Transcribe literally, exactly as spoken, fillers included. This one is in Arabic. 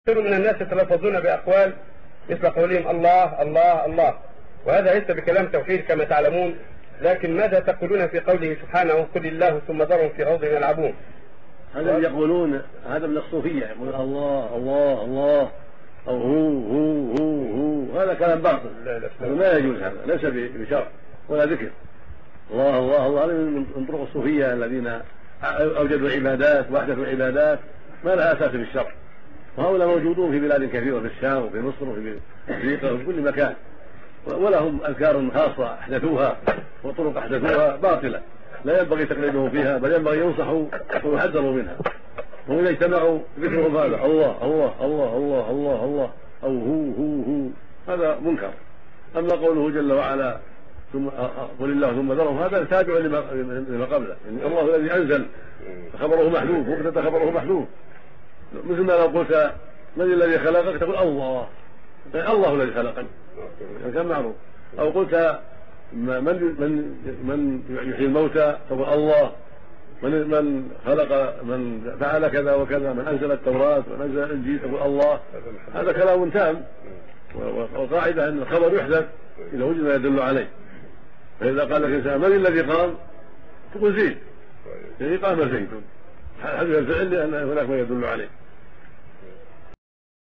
كثير من الناس يتلفظون بأقوال مثل قولهم الله الله الله، وهذا ليس بكلام توحيد كما تعلمون. لكن ماذا تقولون في قوله سبحانه قل الله ثم ذرهم في خوضهم يلعبون؟ هذا يقولون هذا من الصوفية، يقول الله الله الله أو هو هو هو هو، هذا كلام باطل. ما يجوز، هذا ليس بشرع ولا ذكر. الله الله الله من طرق الصوفية الذين أوجدوا عبادات وأحدثوا عبادات ما لها أساس في الشرع، وهؤلاء موجودون في بلاد كثيرة، في الشام وفي مصر وفي أفريقيا وفي كل مكان، ولهم أذكار خاصة أحدثوها وطرق أحدثوها باطلة لا ينبغي تقليدهم فيها، بل ينبغي ينصحوا ويحذروا منها. هم إذا اجتمعوا ذكرهم هذا الله الله الله الله الله الله أو هو هو هو، هذا منكر. أما قوله جل وعلا ثم قل الله ثم ذرهم، هذا تابع لما قبله، يعني الله الذي أنزل خبره محذوف وقت خبره محذوف، مثل ما لو قلت من الذي خلقك تقول الله، يعني الله الذي خلقني كان معروف. أو قلت من من من يحيي الموتى تقول الله، من من خلق من فعل كذا وكذا، من أنزل التوراة وأنزل الإنجيل تقول الله. هذا كلام تام، وقاعدة أن الخبر يحدث إذا وجد ما يدل عليه. فإذا قال لك إنسان من الذي قام تقول زيد، يعني قام زيد، حدث الفعل لأن هناك ما يدل عليه.